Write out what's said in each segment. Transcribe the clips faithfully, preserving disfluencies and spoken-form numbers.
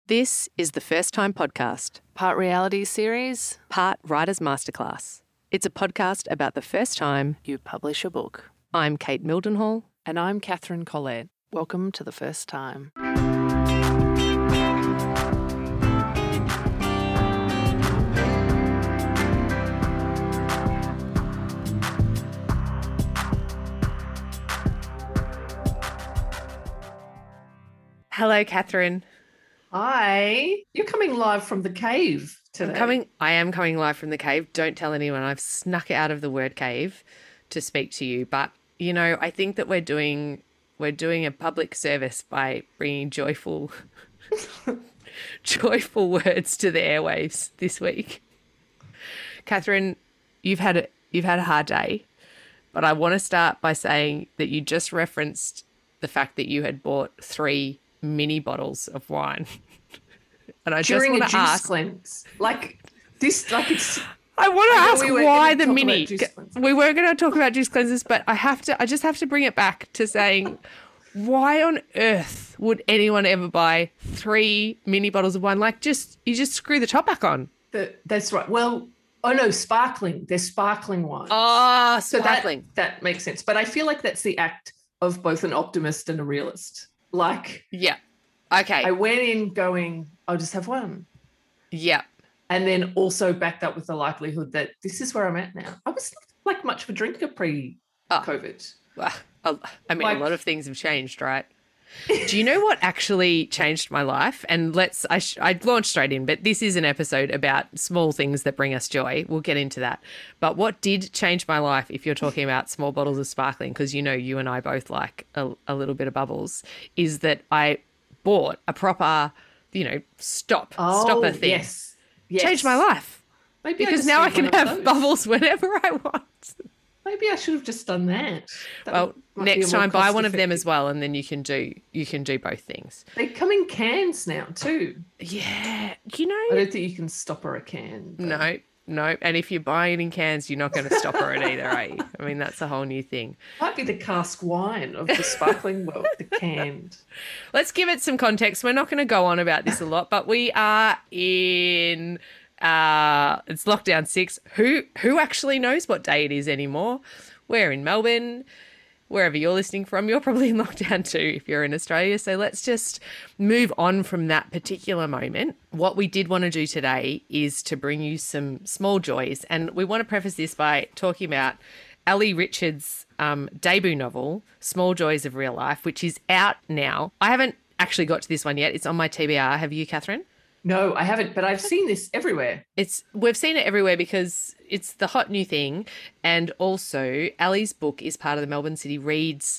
This is the First Time Podcast, Part reality series, part Writer's Masterclass. It's a podcast about the first time you publish a book. I'm Kate Mildenhall. And I'm Catherine Collette. Welcome to The First Time. Hello, Catherine. Hi. You're coming live from the cave today. I'm coming, I am coming live from the cave. Don't tell anyone. I've snuck out of the word cave to speak to you. But, you know, I think that we're doing we're doing a public service by bringing joyful, joyful words to the airwaves this week. Catherine, you've had a, you've had a hard day, but I want to start by saying that you just referenced the fact that you had bought three mini bottles of wine. And I During just a want to juice ask, cleanse. Like this, like it's. I want to I know ask we were why gonna the talk mini. about juice cleanses. We were going to talk about juice cleanses, but I have to. I just have to bring it back to saying, why on earth would anyone ever buy three mini bottles of wine? Like, just you just screw the top back on. The, that's right. Well, oh no, sparkling. They're sparkling wine. Ah, so sparkling. that that makes sense. But I feel like that's the act of both an optimist and a realist. Like, Yeah. Okay. I went in going, I'll just have one. yeah. And then also backed up with the likelihood that this is where I'm at now. I was not like much of a drinker pre-COVID. Well, a- I mean, Like- a lot of things have changed, right? Do you know what actually changed my life? And let's, I, sh- I'd launch straight in, but this is an episode about small things that bring us joy. We'll get into that. But what did change my life, if you're talking about small bottles of sparkling, because you know you and I both like a, a little bit of bubbles, is that I bought a proper, you know, stop, stopper thing. Oh, Yes. yes. Changed my life. Maybe Because just now I need can one of have those. bubbles whenever I want. Maybe I should have just done that. That Well, might be a next more time buy one of them cost-effective- as well, and then you can do you can do both things. They come in cans now too. Yeah, you I know. don't think you can stopper a can. but- No, no. And if you buy it in cans, you're not going to stop her it either, are you? I mean, that's a whole new thing. Might be the cask wine of the sparkling world, the canned. Let's give it some context. We're not going to go on about this a lot, but we are in uh it's lockdown six. Who who actually knows what day it is anymore? We're in Melbourne. Wherever you're listening from, you're probably in lockdown too if you're in Australia. So let's just move on from that particular moment. What we did want to do today is to bring you some small joys. And we want to preface this by talking about Ali Richards' um, debut novel, Small Joys of Real Life, which is out now. I haven't actually got to this one yet. It's on my T B R. Have you, Catherine? No, I haven't, but I've seen this everywhere. It's we've seen it everywhere because it's the hot new thing, and also Ali's book is part of the Melbourne City Reads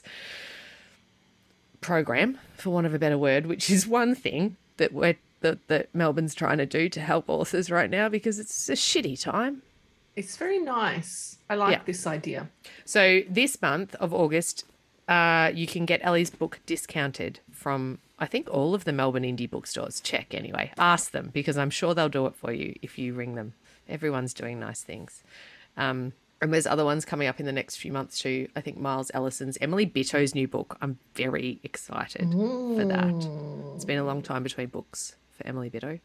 program, for want of a better word, which is one thing that we're that, that Melbourne's trying to do to help authors right now because it's a shitty time. It's very nice. I like Yeah. this idea. So this month of August, uh, you can get Ali's book discounted from, I think, all of the Melbourne indie bookstores. Check anyway. Ask them because I'm sure they'll do it for you if you ring them. Everyone's doing nice things. Um, and there's other ones coming up in the next few months too. I think Miles Ellison's, Emily Bitto's new book. I'm very excited for that. It's been a long time between books for Emily Bitto.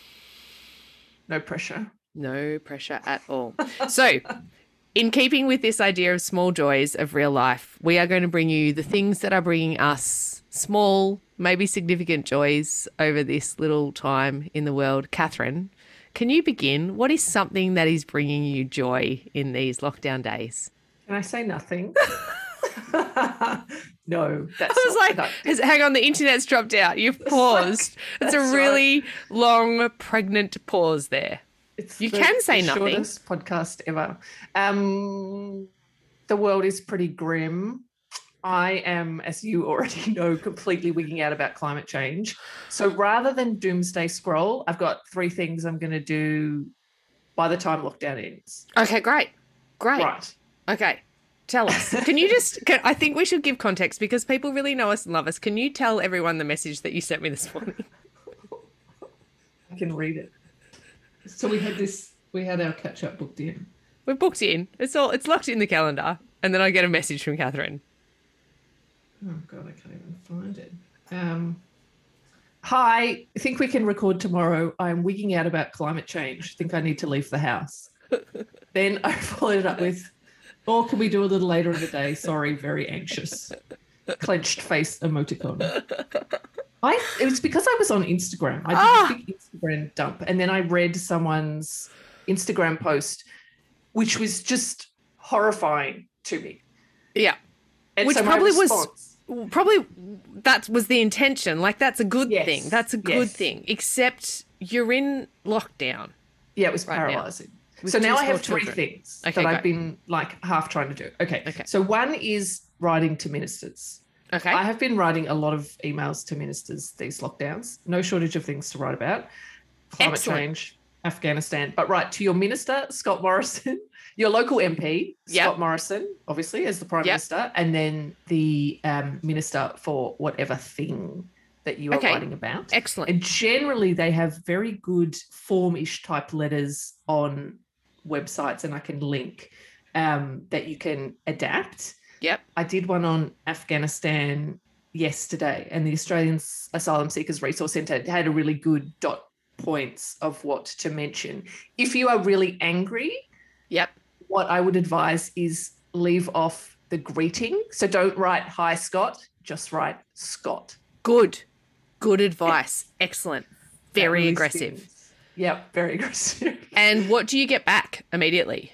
No pressure. No pressure at all. So, in keeping with this idea of small joys of real life, we are going to bring you the things that are bringing us small, maybe significant joys over this little time in the world. Catherine, can you begin? What is something that is bringing you joy in these lockdown days? Can I say nothing? No, that's I was not like, productive. has- hang on, the internet's dropped out. You've paused. It's a that's really long, pregnant pause there. It's You the- can say the nothing. Shortest podcast ever. Um, the world is pretty grim. I am, as you already know, completely wigging out about climate change. So rather than doomsday scroll, I've got three things I'm going to do by the time lockdown ends. Okay, great. Great. Right. Okay. Tell us. Can you just, can, I think we should give context because people really know us and love us. Can you tell everyone the message that you sent me this morning? I can read it. So we had this, we had our catch up booked in. We're booked in. It's all, it's locked in the calendar. And then I get a message from Catherine. Oh God, I can't even find it. Um, Hi, I think we can record tomorrow. I'm wigging out about climate change. Think I need to leave the house. Then I followed it up with, or can we do a little later in the day? Sorry, very anxious. Clenched face emoticon. I it was because I was on Instagram. I did Ah! a big Instagram dump, and then I read someone's Instagram post, which was just horrifying to me. Yeah. And Which so my probably was response- probably that was the intention. Like that's a good Yes, thing. That's a good yes. thing. Except you're in lockdown. Yeah, it was right now. paralyzing. With So two now I small have three children. things Okay, that go. I've been like half trying to do. Okay. Okay. So one is writing to ministers. Okay. I have been writing a lot of emails to ministers these lockdowns. No shortage of things to write about. Climate Excellent. change, Afghanistan. But write to your minister, Scott Morrison, your local M P, Yep. Scott Morrison, obviously, as the Prime Yep. Minister, and then the um, Minister for whatever thing that you are Okay. writing about. Excellent. And generally, they have very good form-ish type letters on websites, and I can link um, that you can adapt. Yep. I did one on Afghanistan yesterday, and the Australian Asylum Seekers Resource Centre had a really good dot points of what to mention. If you are really angry, Yep. what I would advise is leave off the greeting. So don't write, hi, Scott, just write Scott. Good. Good advice. Excellent. Very That really aggressive. stings. Yep, very aggressive. And what do you get back immediately?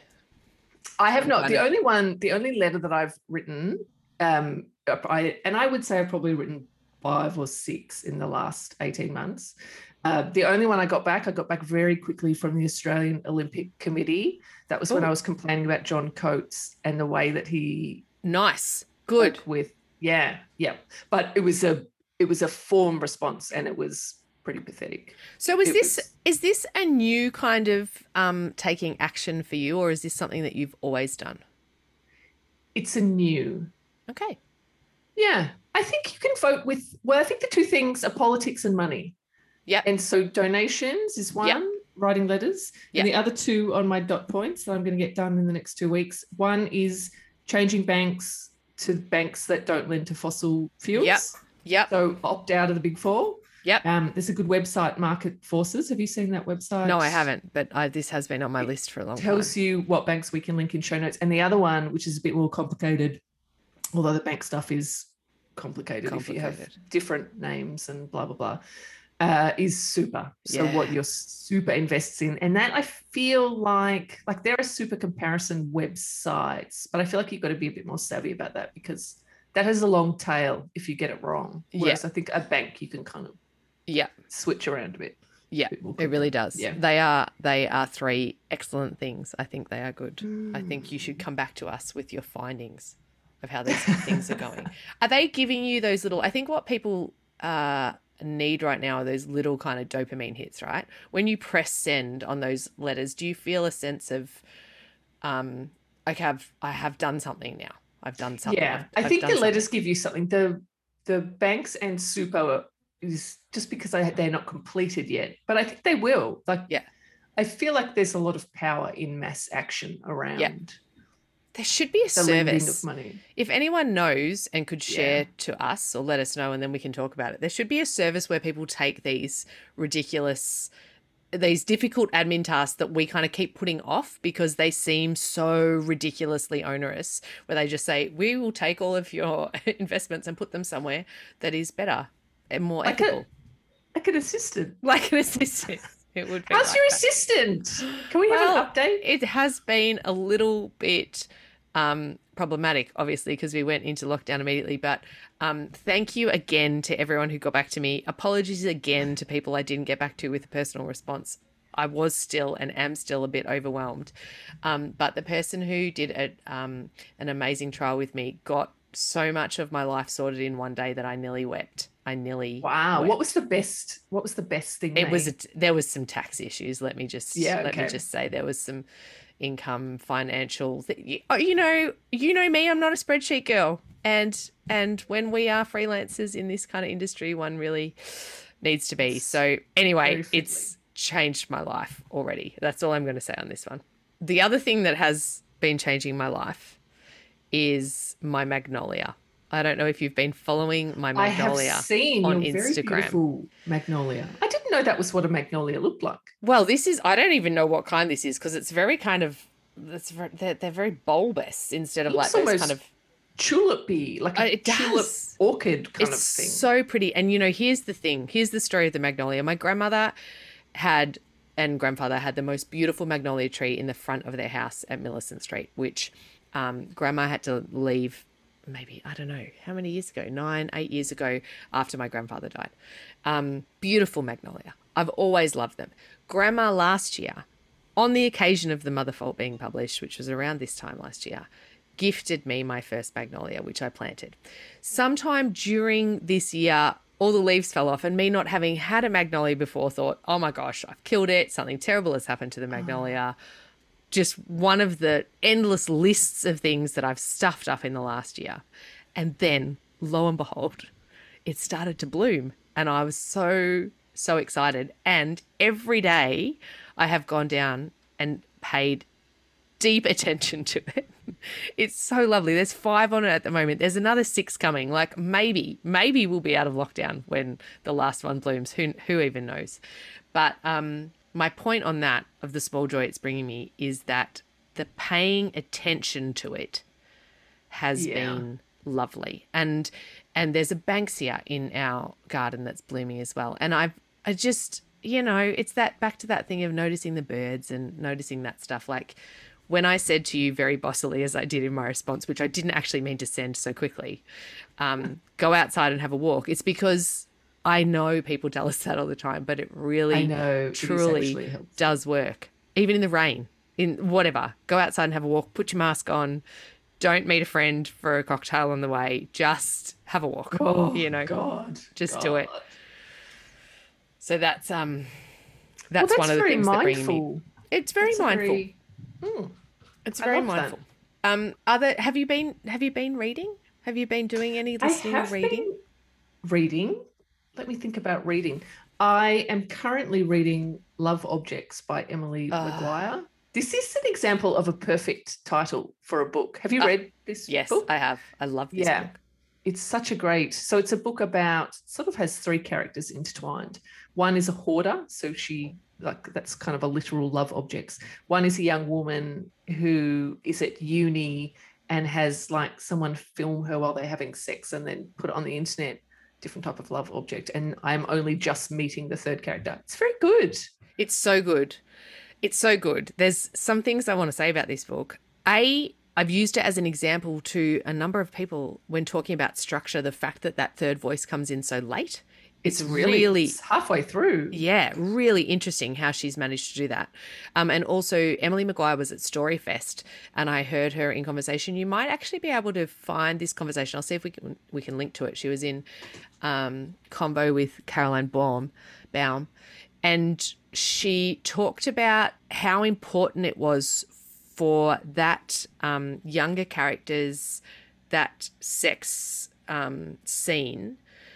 I have not. Kind The of. only one, the only letter that I've written, um, I and I would say I've probably written five or six in the last eighteen months. Uh, the only one I got back, I got back very quickly from the Australian Olympic Committee. That was when Ooh. I was complaining about John Coates and the way that he Nice. Good. spoke with. Yeah, yeah. But it was a it was a form response, and it was pretty pathetic. So is It this was- is this a new kind of um, taking action for you, or is this something that you've always done? It's a new. Okay. Yeah, I think you can vote with. Well, I think the two things are politics and money. Yep. And so donations is one, Yep. writing letters. Yep. And the other two on my dot points that I'm going to get done in the next two weeks. One is changing banks to banks that don't lend to fossil fuels. Yep. Yep. So opt out of the big four. Yep. Um, there's a good website, Market Forces. Have you seen that website? No, I haven't, but I, this has been on my list for a long time. Tells you what banks we can link in show notes. And the other one, which is a bit more complicated, although the bank stuff is complicated, if you have Complicated. different names and blah, blah, blah, uh, is super. So Yeah. what your super invests in. And that I feel like, like there are super comparison websites, but I feel like you've got to be a bit more savvy about that because that has a long tail if you get it wrong. Whereas I think a bank, you can kind of Yeah. switch around a bit. Yeah. a bit more It really does. Yeah. They are they are three excellent things. I think they are good. I think you Mm. should come back to us with your findings of how these things are going. Are they giving you those little I think what people uh need right now are those little kind of dopamine hits, right? When you press send on those letters, do you feel a sense of um okay, I've I have done something now. I've done something. Yeah, I've- I I've think done the letters something. give you something. The the banks and super is just because I, they're not completed yet, but I think they will. Like, Yeah. I feel like there's a lot of power in mass action around There should be a the lending service. of money. If anyone knows and could share Yeah. to us or let us know and then we can talk about it, there should be a service where people take these ridiculous, these difficult admin tasks that we kind of keep putting off because they seem so ridiculously onerous, where they just say, we will take all of your investments and put them somewhere that is better and more Like a- ethical. Like an assistant. Like an assistant. It would be How's like your that. assistant? Can we have Well, an update? It has been a little bit um, problematic, obviously, because we went into lockdown immediately. But um, thank you again to everyone who got back to me. Apologies again to people I didn't get back to with a personal response. I was still and am still a bit overwhelmed. Um, but the person who did a, um, an amazing trial with me got so much of my life sorted in one day that I nearly wept. I nearly Wow. wept. What was the best? What was the best thing? It was made? a, there was some tax issues. Let me just Yeah, let me okay. just say there was some income, financial. Th- oh, you know, you know me. I'm not a spreadsheet girl, and and when we are freelancers in this kind of industry, one really needs to be. So anyway, Very fiddly. it's changed my life already. That's all I'm going to say on this one. The other thing that has been changing my life is my magnolia. I don't know if you've been following my magnolia I have seen on your very Instagram. beautiful magnolia. I didn't know that was what a magnolia looked like. Well, this is, I don't even know what kind this is because it's very kind of, it's very, they're, they're very bulbous instead of Looks like those almost kind of. tulipy, like a Uh, it tulip does. orchid kind It's of thing. so pretty. And, you know, here's the thing. Here's the story of the magnolia. My grandmother had and grandfather had the most beautiful magnolia tree in the front of their house at Millicent Street, which um, grandma had to leave maybe, I don't know, how many years ago? Nine, eight years ago after my grandfather died. Um, beautiful magnolia. I've always loved them. Grandma last year, on the occasion of The Mother Fault being published, which was around this time last year, gifted me my first magnolia, which I planted. Sometime during this year, all the leaves fell off, and me not having had a magnolia before thought, oh my gosh, I've killed it. Something terrible has happened to the magnolia. Oh. Just one of the endless lists of things that I've stuffed up in the last year. And then, lo and behold, it started to bloom. And I was so, so excited. And every day I have gone down and paid deep attention to it. It's so lovely. There's five on it at the moment. There's another six coming. Like maybe, maybe we'll be out of lockdown when the last one blooms. Who, who even knows? But um, my point on that of the small joy it's bringing me is that the paying attention to it has yeah. been lovely. And and there's a Banksia in our garden that's blooming as well. And I've I just, you know, it's that back to that thing of noticing the birds and noticing that stuff. Like when I said to you very bossily, as I did in my response, which I didn't actually mean to send so quickly, um, go outside and have a walk. It's because I know people tell us that all the time, but it really, I know, truly does work. Even in the rain, in whatever, go outside and have a walk, put your mask on, don't meet a friend for a cocktail on the way, just have a walk, oh, you know, God, just God. do it. So that's, um, that's, well, that's one of the things mindful. that bring me. It's very that's mindful. Very, hmm, it's very mindful. That. Um, other, have you been, have you been reading? Have you been doing any listening or reading? Reading. Let me think about reading. I am currently reading Love Objects by Emily uh, Maguire. This is an example of a perfect title for a book. Have you uh, read this yes, book? Yes, I have. I love this yeah. book. It's such a great, so it's a book about, sort of has three characters intertwined. One is a hoarder, so she, like that's kind of a literal love objects. One is a young woman who is at uni and has like someone film her while they're having sex and then put it on the internet, different type of love object. And I'm only just meeting the third character. It's very good. It's so good. It's so good. There's some things I want to say about this book. A, I've used it as an example to a number of people when talking about structure, the fact that that third voice comes in so late. It's, it's really, really it's halfway through. Yeah, really interesting how she's managed to do that. Um, and also, Emily Maguire was at Storyfest, and I heard her in conversation. You might actually be able to find this conversation. I'll see if we can we can link to it. She was in um, combo with Caroline Baum, Baum, and she talked about how important it was for that um, younger characters, that sex um, scene,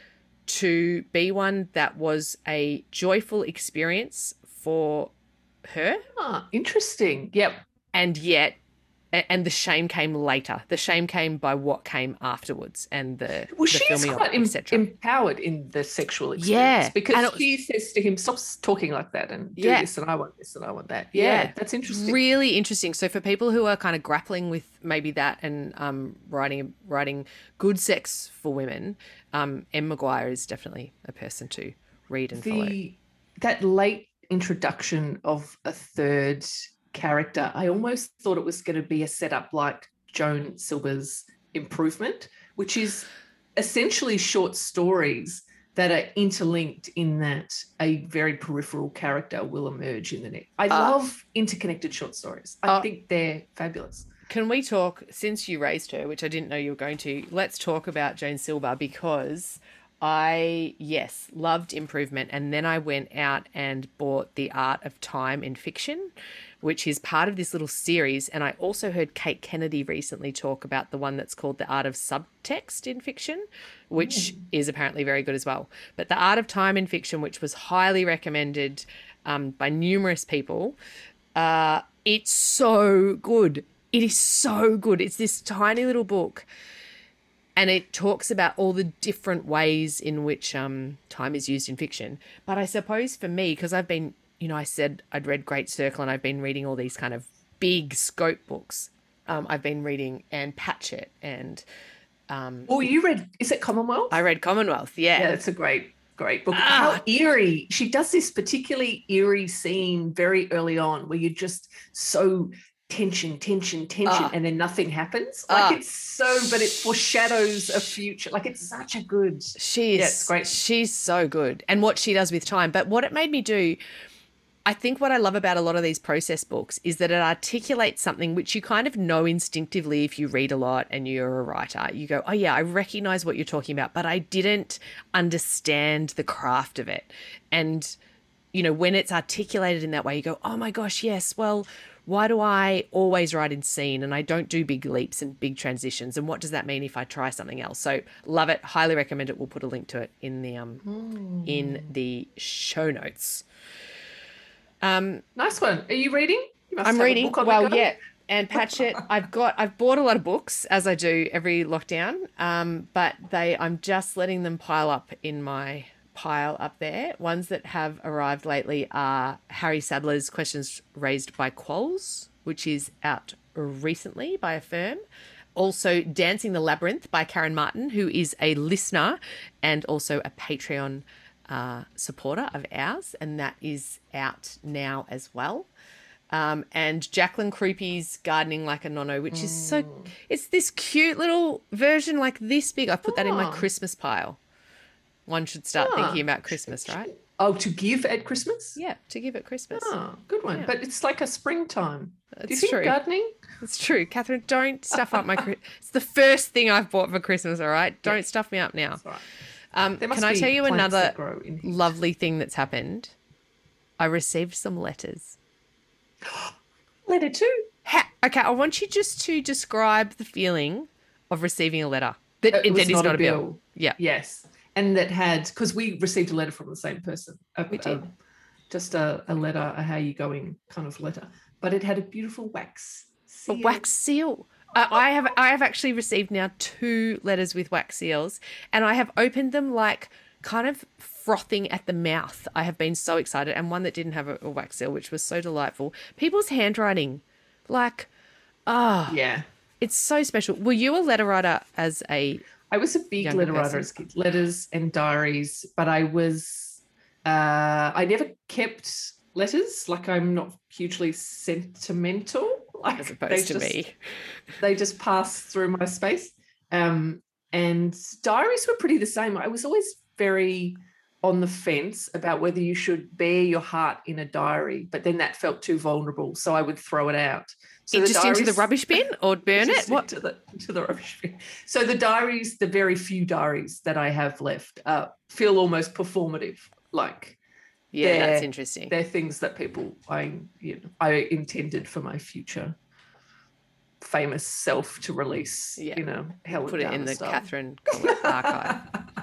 to be one that was a joyful experience for her. Ah, interesting. Yep. And yet, and the shame came later. The shame came by what came afterwards and the, well, the she filming is quite of it, et cetera. empowered in the sexual experience. Yeah. Because and she says to him, stop talking like that and do yeah. this and I want this and I want that. Yeah, yeah, that's interesting. Really interesting. So for people who are kind of grappling with maybe that and um, writing writing good sex for women, um, Em Maguire is definitely a person to read and the, follow. That late introduction of a third character, I almost thought it was going to be a setup like Joan Silver's Improvement, which is essentially short stories that are interlinked in that a very peripheral character will emerge in the next. I uh, love interconnected short stories. I uh, think they're fabulous. Can we talk, since you raised her, which I didn't know you were going to, let's talk about Joan Silver, because I, yes, loved Improvement. And then I went out and bought The Art of Time in Fiction, which is part of this little series. And I also heard Kate Kennedy recently talk about the one that's called The Art of Subtext in Fiction, which mm. is apparently very good as well. But The Art of Time in Fiction, which was highly recommended um, by numerous people, uh, it's so good. It is so good. It's this tiny little book. and it talks about all the different ways in which um, time is used in fiction. But I suppose for me, because I've been, you know, I said I'd read Great Circle and I've been reading all these kind of big scope books. Um, I've been reading Anne Patchett and... Um, oh, you read, is it Commonwealth? I read Commonwealth, yeah. Yeah, it's a great, great book. Ah. How eerie. She does this particularly eerie scene very early on where you're just so... tension, tension, tension, Ah. and then nothing happens. Like Ah. it's so, but it foreshadows a future. Like it's such a good. She is, Yeah, it's great. She's so good. And what she does with time. But what it made me do, I think what I love about a lot of these process books is that it articulates something which you kind of know instinctively if you read a lot and you're a writer. You go, oh yeah, I recognize what you're talking about, but I didn't understand the craft of it. And, you know, when it's articulated in that way, you go, oh my gosh, yes, well, why do I always write in scene and I don't do big leaps and big transitions? And what does that mean if I try something else? So love it. Highly recommend it. We'll put a link to it in the um Mm. in the show notes. Um, Nice one. Are you reading? You must I'm have a reading. book on the Well, go. yeah. And Patchett, I've got, I've bought a lot of books as I do every lockdown. Um, but they, I'm just letting them pile up in my pile up there. Ones that have arrived lately are Harry Sadler's Questions Raised by Quolls, which is out recently by a firm. Also Dancing the Labyrinth by Karen Martin, who is a listener and also a Patreon uh, supporter of ours, and that is out now as well. Um, and Jacqueline Crouppy's Gardening Like a Nonno, which is so, it's this cute little version like this big. I put that in my Oh. Christmas pile. One should start Ah. thinking about Christmas, right? Oh, to give at Christmas? Yeah, to give at Christmas. Oh, good one. Yeah. But it's like a springtime. Do you It's think true. gardening? It's true. Catherine, don't stuff up my... Chri- It's the first thing I've bought for Christmas, all right? Don't stuff me up now. That's right. Um, There must can I be tell you plants another that grow in here. lovely thing that's happened? I received some letters. Letter two. Ha- okay, I want you just to describe the feeling of receiving a letter. That, Uh, it that was is not not a a bill. bill. Yeah. Yes. And that had, because we received a letter from the same person. A, We did. a- just a, a letter, a how you going kind of letter. But it had a beautiful wax A seal. wax seal. Uh, I have I have actually received now two letters with wax seals, and I have opened them like kind of frothing at the mouth. I have been so excited, and one that didn't have a, a wax seal, which was so delightful. People's handwriting, like, ah, Yeah. it's so special. Were you a letter writer as a? I was a big Younger letter writer person. as a kid, letters and diaries, but I was, uh, I never kept letters. Like I'm not hugely sentimental. Like As they opposed to just- me. They just pass through my space. Um, and diaries were pretty the same. I was always very on the fence about whether you should bare your heart in a diary, but then that felt too vulnerable, so I would throw it out. So Just into the diaries- rubbish bin or burn it? just What? into the, into the rubbish bin. So the diaries, the very few diaries that I have left, uh, feel almost performative. Like Yeah, that's they're- interesting. they're things that people I you know I intended for my future famous self to release. Yeah. You know, Helen Put it in Garner the style. Catherine Collette archive.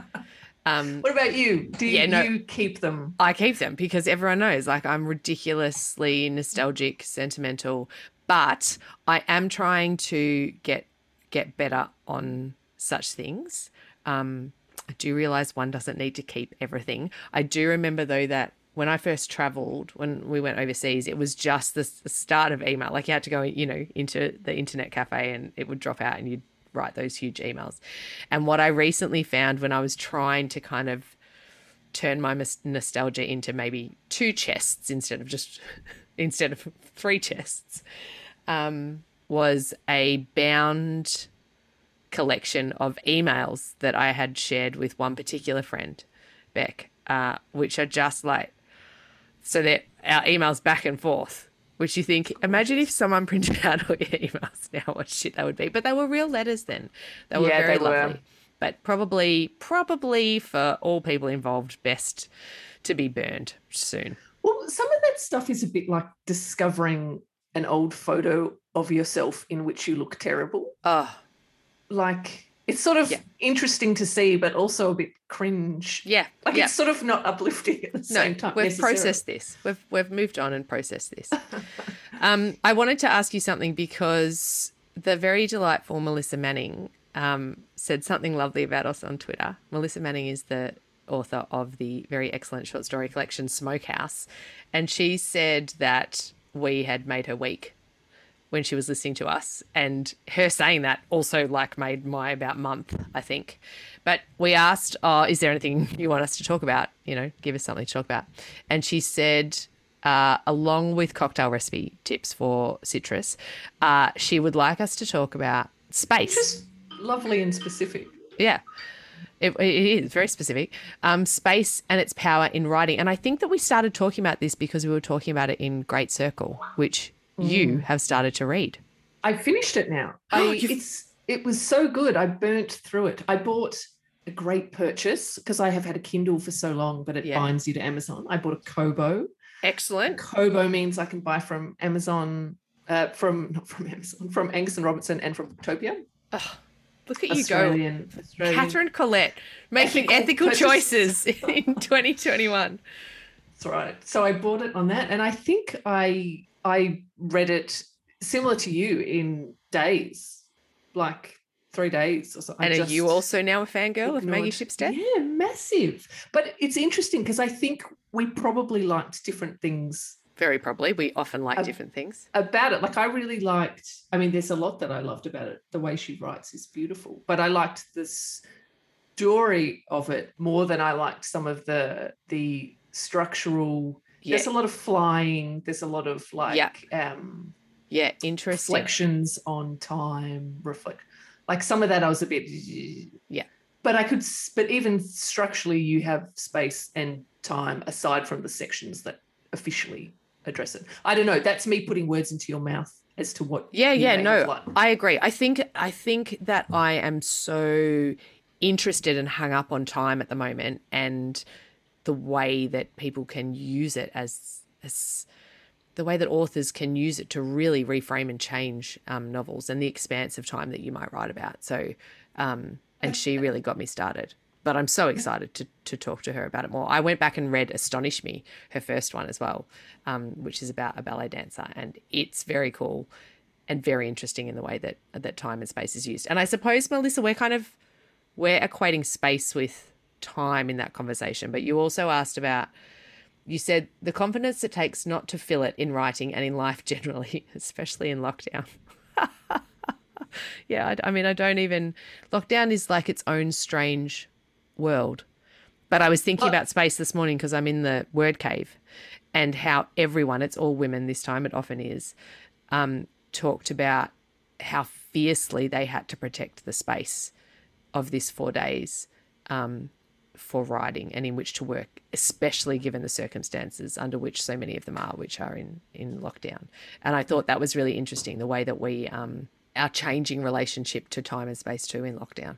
Um, What about you? Do you, Yeah, no. you keep them? I keep them because everyone knows, like, I'm ridiculously nostalgic, sentimental, but I am trying to get get better on such things. Um, I do realize one doesn't need to keep everything. I do remember though that when I first traveled, when we went overseas, it was just the, the start of email. Like you had to go, you know, into the internet cafe and it would drop out and you'd write those huge emails. And what I recently found when I was trying to kind of turn my mis- nostalgia into maybe two chests instead of just instead of three chests um, was a bound collection of emails that I had shared with one particular friend, Beck, uh, which are just like, so they're our emails back and forth, which you think, imagine if someone printed out all your emails now, what shit that would be. But they were real letters then. They were Yeah, very they were. lovely. But probably, probably for all people involved, best to be burned soon. Well, some of that stuff is a bit like discovering an old photo of yourself in which you look terrible. Oh, Like it's sort of Yeah. interesting to see, but also a bit cringe. yeah. Like yeah. it's sort of not uplifting at the No, same time. we've necessarily. processed this. We've we've moved on and processed this. um, I wanted to ask you something because the very delightful Melissa Manning um, said something lovely about us on Twitter. Melissa Manning is the author of the very excellent short story collection Smokehouse, and she said that we had made her week when she was listening to us, and her saying that also like made my about month, I think. But we asked, oh, is there anything you want us to talk about? You know, give us something to talk about. And she said, uh, along with cocktail recipe tips for citrus, uh, she would like us to talk about space. Just lovely and specific. Yeah. It, it is very specific. Um, space and its power in writing. And I think that we started talking about this because we were talking about it in Great Circle, which mm. you have started to read. I finished it now. I, it's It was so good. I burnt through it. I bought a great purchase because I have had a Kindle for so long, but it yeah. binds you to Amazon. I bought a Kobo. Excellent. Kobo means I can buy from Amazon, uh, from not from Amazon, from Angus and Robertson and from Booktopia. Oh. Look at Australian, you go. Australian. Catherine Collette making ethical, ethical choices in twenty twenty-one. That's right. So I bought it on that, and I think I I read it similar to you in days, like three days or something. And I are you also now a fangirl of Maggie Shipstead? Yeah, massive. But it's interesting because I think we probably liked different things. Very probably. We often like uh, different things. About it. Like I really liked, I mean, there's a lot that I loved about it. The way she writes is beautiful. But I liked the story of it more than I liked some of the the structural. Yeah. There's a lot of flying. There's a lot of like yeah, um, yeah interesting. reflections on time. Reflect. Like some of that I was a bit. Yeah. But I could, but even structurally you have space and time aside from the sections that officially address it. I don't know. That's me putting words into your mouth as to what. Yeah, yeah, no, I agree. I think I think that I am so interested and hung up on time at the moment, and the way that people can use it as as the way that authors can use it to really reframe and change um, novels and the expanse of time that you might write about. So, um, and she really got me started. But I'm so excited to to talk to her about it more. I went back and read Astonish Me, her first one as well, um, which is about a ballet dancer. And it's very cool and very interesting in the way that that time and space is used. And I suppose, Melissa, we're kind of, we're equating space with time in that conversation. But you also asked about, you said the confidence it takes not to fill it in writing and in life generally, especially in lockdown. yeah, I, I mean, I don't even, lockdown is like its own strange world. But I was thinking oh. about space this morning because I'm in the word cave, and how everyone, it's all women this time, it often is, um, talked about how fiercely they had to protect the space of this four days um, for writing and in which to work, especially given the circumstances under which so many of them are, which are in, in lockdown. And I thought that was really interesting, the way that we, um, our changing relationship to time and space too in lockdown.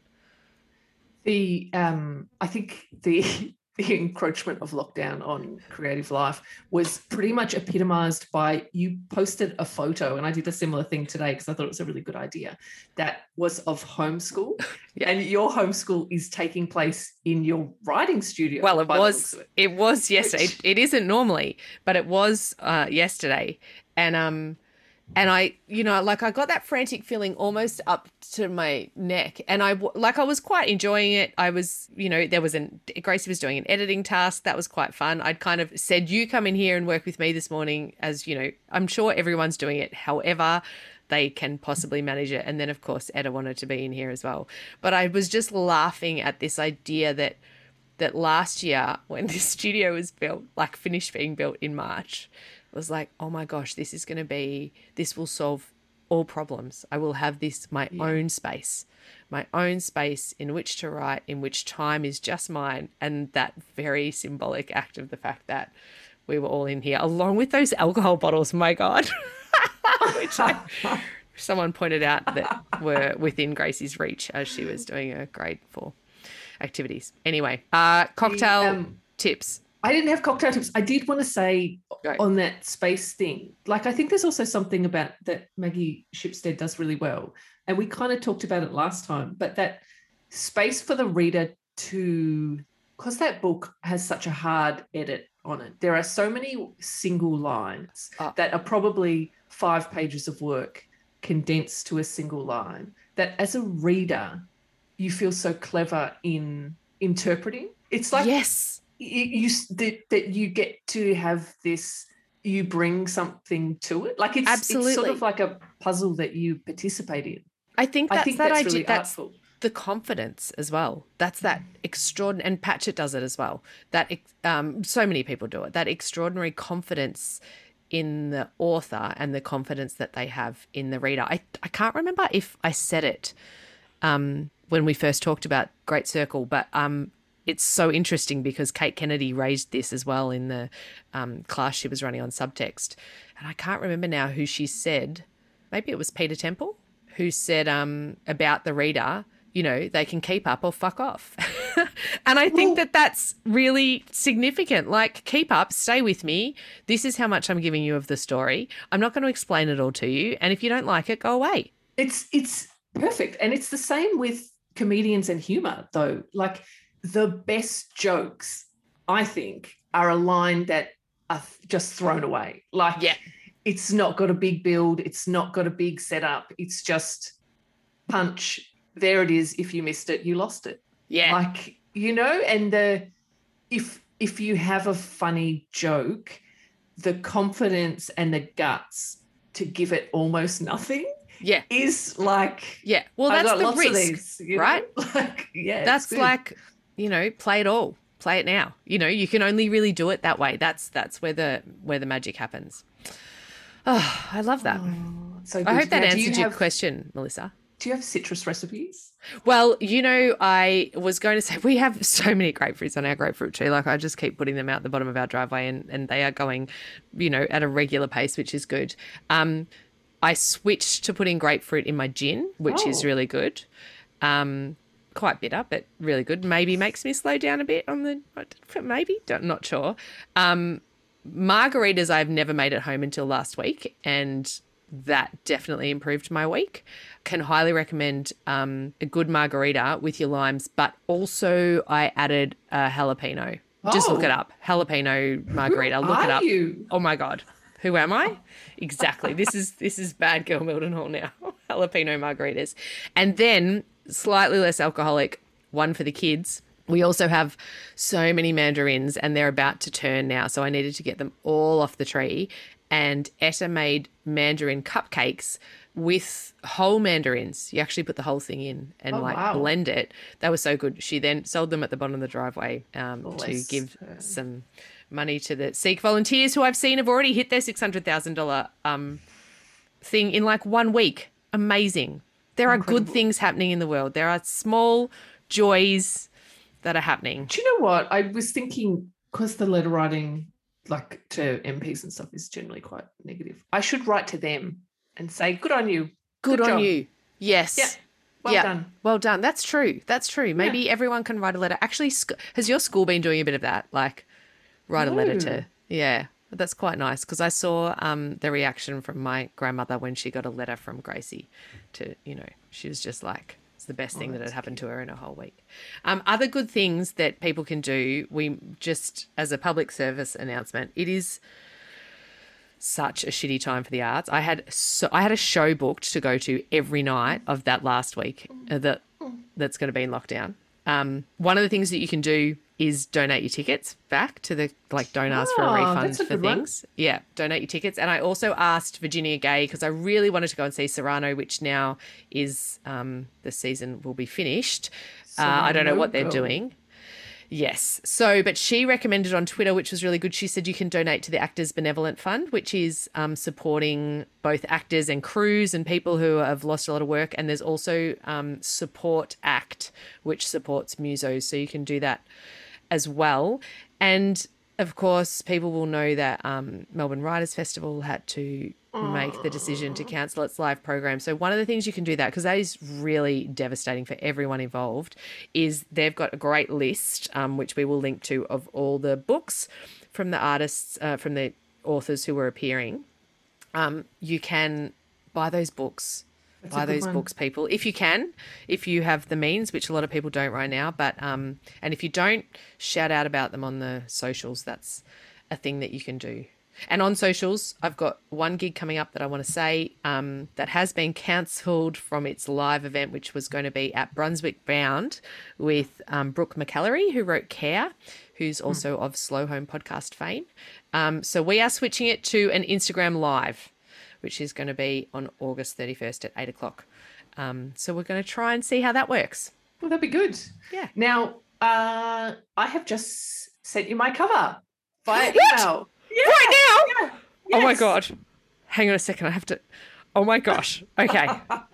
The um, I think the the encroachment of lockdown on creative life was pretty much epitomised by, you posted a photo, and I did a similar thing today because I thought it was a really good idea, that was of homeschool. yeah. And your homeschool is taking place in your writing studio. Well, it was it. it was yesterday. Which... It, it isn't normally, but it was uh, yesterday. And um And I, you know, like I got that frantic feeling almost up to my neck, and I, like, I was quite enjoying it. I was, you know, there was an, Gracie was doing an editing task. That was quite fun. I'd kind of said, you come in here and work with me this morning, as, you know, I'm sure everyone's doing it however they can possibly manage it. And then of course, Etta wanted to be in here as well. But I was just laughing at this idea that, that last year when this studio was built, like finished being built in March, it was like, oh my gosh, this is going to be, this will solve all problems. I will have this, my yeah. own space, my own space in which to write, in which time is just mine. And that very symbolic act of the fact that we were all in here, along with those alcohol bottles, my God, which I, someone pointed out that were within Gracie's reach as she was doing her grade four activities. Anyway, uh, cocktail um, tips. I didn't have cocktail tips. I did want to say Go. on that space thing, like, I think there's also something about that Maggie Shipstead does really well. And we kind of talked about it last time, but that space for the reader to, because that book has such a hard edit on it. There are so many single lines oh. that are probably five pages of work condensed to a single line, that as a reader, you feel so clever in interpreting. It's like yes, you, you that, that you get to have this, you bring something to it. Like it's, absolutely. it's sort of like a puzzle that you participate in. I think that's I think that that's idea. really That's artful. the confidence as well. That's that extraordinary, and Patchett does it as well. That ex- um, so many people do it. That extraordinary confidence in the author and the confidence that they have in the reader. I I can't remember if I said it um, when we first talked about Great Circle, but um, it's so interesting because Kate Kennedy raised this as well in the um, class she was running on subtext, and I can't remember now who she said. Maybe it was Peter Temple who said um, about the reader, you know, they can keep up or fuck off. And I think Well, that that's really significant. Like, keep up, stay with me. This is how much I'm giving you of the story. I'm not going to explain it all to you. And if you don't like it, go away. it's it's perfect. And it's the same with comedians and humor, though. Like the best jokes, I think, are a line that are just thrown away. Like Yeah. it's not got a big build, it's not got a big setup. It's just punch. There it is. If you missed it, you lost it. Yeah. Like, you know, and the if if you have a funny joke, the confidence and the guts to give it almost nothing Yeah. is like, Yeah. Well, I that's got the lots risk, of these, you know? right? Like, yeah, it's That's good. like, you know, play it all. Play it now. You know, you can only really do it that way. That's that's where the where the magic happens. Oh, I love that. Oh, so I good. hope that Now, do you answered your have- question, Melissa. Do you have citrus recipes? Well, you know, I was going to say we have so many grapefruits on our grapefruit tree. Like, I just keep putting them out the bottom of our driveway, and, and they are going, you know, at a regular pace, which is good. Um, I switched to putting grapefruit in my gin, which is Oh. really good. Um, quite bitter, but really good. Maybe makes me slow down a bit on the, maybe, don't, not sure. Um, margaritas I've never made at home until last week, and that definitely improved my week. Can highly recommend um, a good margarita with your limes, but also I added a jalapeno. Just look Oh. it up. Jalapeno margarita. Who look it are up. you? Oh my God. Who am I? Exactly. This is this is bad girl Mildenhall now. Jalapeno margaritas. And then slightly less alcoholic, one for the kids. We also have so many mandarins, and they're about to turn now. So I needed to get them all off the tree. And Etta made mandarin cupcakes with whole mandarins. You actually put the whole thing in and Oh, like wow. blend it. They were so good. She then sold them at the bottom of the driveway um, to Bless give her. some money to the Seek volunteers, who I've seen have already hit their six hundred thousand dollars um, thing in like one week. Amazing. There are good Incredible. things happening in the world. There are small joys that are happening. Do you know what? I was thinking, because the letter writing, like to M Ps and stuff, is generally quite negative. I should write to them and say, good on you. Good, on job. you. Yes. Yeah. Well Yeah. done. Well done. That's true. That's true. Maybe everyone can write a letter. Actually, sc- has your school been doing a bit of that? Like, write a letter No. to. Yeah, that's quite nice, because I saw um, the reaction from my grandmother when she got a letter from Gracie. To, you know, she was just like, it's the best thing that had happened to her in a whole week. Um, other good things that people can do. We just, as a public service announcement, it is such a shitty time for the arts. I had so I had a show booked to go to every night of that last week uh, that that's going to be in lockdown. Um, one of the things that you can do is donate your tickets back to the, like, don't ask for a Oh, refund that's a for good one. things. Yeah, donate your tickets. And I also asked Virginia Gay, because I really wanted to go and see Serrano, which now is um, the season will be finished. Uh, I don't know what they're Serrano. doing. Yes. So, but she recommended on Twitter, which was really good. She said you can donate to the Actors Benevolent Fund, which is um, supporting both actors and crews and people who have lost a lot of work. And there's also um, Support Act, which supports musos. So you can do that as well. And of course, people will know that um, Melbourne Writers Festival had to make the decision to cancel its live program. So one of the things you can do that, because that is really devastating for everyone involved, is they've got a great list, um, which we will link to, of all the books from the artists, uh, from the authors who were appearing. Um, you can buy those books. That's a Buy good those one. books, people, if you can, if you have the means, which a lot of people don't right now. But um, and if you don't, shout out about them on the socials. That's a thing that you can do. And on socials, I've got one gig coming up that I want to say um, that has been cancelled from its live event, which was going to be at Brunswick Bound with um, Brooke McAllery, who wrote Care, who's also of Slow Home podcast fame. Um, so we are switching it to an Instagram live, which is going to be on August thirty-first at eight o'clock. Um, so we're going to try and see how that works. Well, that'd be good. Yeah. Now, uh, I have just sent you my cover via What? email. Yeah, Right now? yeah, Oh my yes. God. Hang on a second. I have to. Oh my gosh. Okay.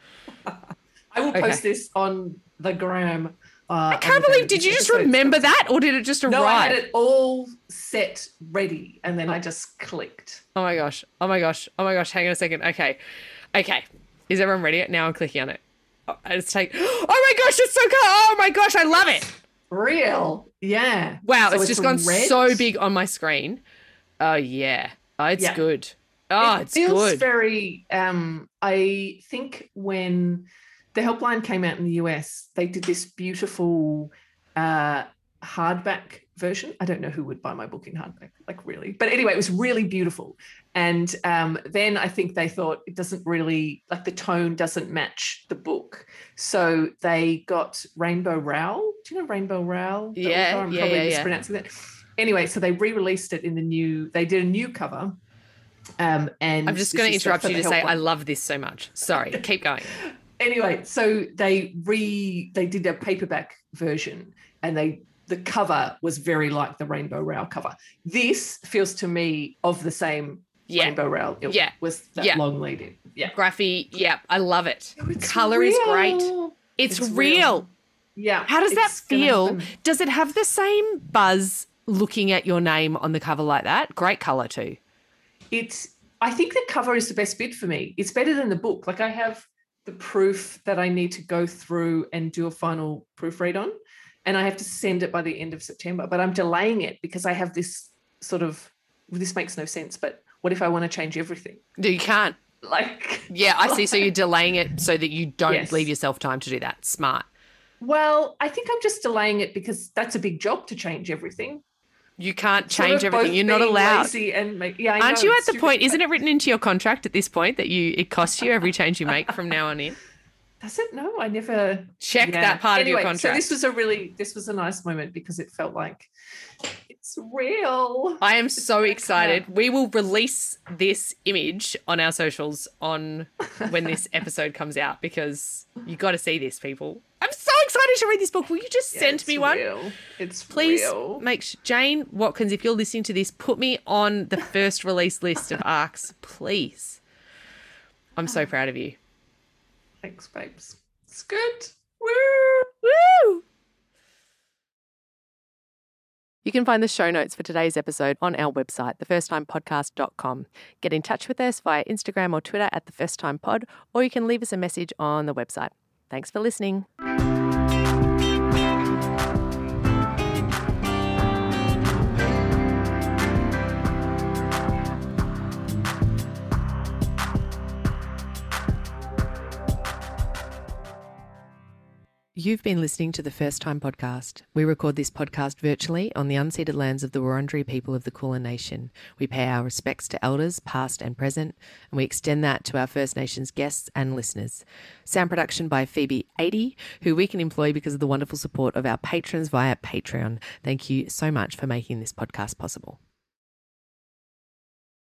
I will Okay. post this on the gram. Uh, I can't believe, did you just remember that or did it just arrive? No, I had it all set ready and then I just clicked. Oh my gosh. Oh my gosh. Oh my gosh. Hang on a second. Okay. Okay. Is everyone ready? Now I'm clicking on it. Oh, I just take, oh my gosh, it's so cool. Oh my gosh, I love it. Real. Yeah. Wow, So it's just gone red. so big on my screen. Oh yeah. Oh, it's Yeah. good. Oh, it it's feels good. very um I think when the helpline came out in the U S, they did this beautiful uh hardback version. I don't know who would buy my book in hardback, like really. But anyway, it was really beautiful. And um then I think they thought it doesn't really, like the tone doesn't match the book. So they got Rainbow Rowell. Do you know Rainbow Rowell? The Yeah, author? I'm yeah, probably yeah, yeah. mispronouncing that. Anyway, so they re-released it in the new, they did a new cover. Um, and I'm just this going to is stuff interrupt you for to the say helpline. I love this so much. Sorry, keep going. Anyway, so they re they did a paperback version, and they the cover was very like the Rainbow Rowell cover. This feels to me of the same Yeah. Rainbow Rowell. It Yeah. was that Yeah. long lead in. Yeah, Graphy, yeah, I love it. It's Color is great. real. It's, It's real. real. Yeah. How does that it's gonna feel? happen. Does it have the same buzz looking at your name on the cover like that? Great color too. It's I think the cover is the best bit for me. It's better than the book. Like I have the proof that I need to go through and do a final proofread on, and I have to send it by the end of September, but I'm delaying it because I have this sort of, this makes no sense, but what if I want to change everything? No, you can't. Like, Yeah, I see. So you're delaying it so that you don't Yes. leave yourself time to do that. Smart. well, I think I'm just delaying it because that's a big job to change everything. You can't Sort change of everything. both You're not being allowed. lazy and make, yeah, I Aren't know, you it's at the stupid, point? Isn't but- it written into your contract at this point that you it costs you every change you make from now on in? Does it? No, I never Check Yeah. that part anyway, of your contract. So this was a really, this was a nice moment because it felt like it's real. I am so gonna come excited. out. We will release this image on our socials on when this episode comes out because you got to see this, people. I'm so excited to read this book. Will you just Yeah, send it's me one? real. It's Please real. make sh- Jane Watkins, if you're listening to this, put me on the first release list of ARCs, please. I'm so proud of you. Thanks, babes. It's good. Woo! Woo! You can find the show notes for today's episode on our website, the first time podcast dot com. Get in touch with us via Instagram or Twitter at the first time pod, or you can leave us a message on the website. Thanks for listening. You've been listening to the First Time Podcast. We record this podcast virtually on the unceded lands of the Wurundjeri people of the Kulin Nation. We pay our respects to elders, past and present, and we extend that to our First Nations guests and listeners. Sound production by Phoebe eighty, who we can employ because of the wonderful support of our patrons via Patreon. Thank you so much for making this podcast possible.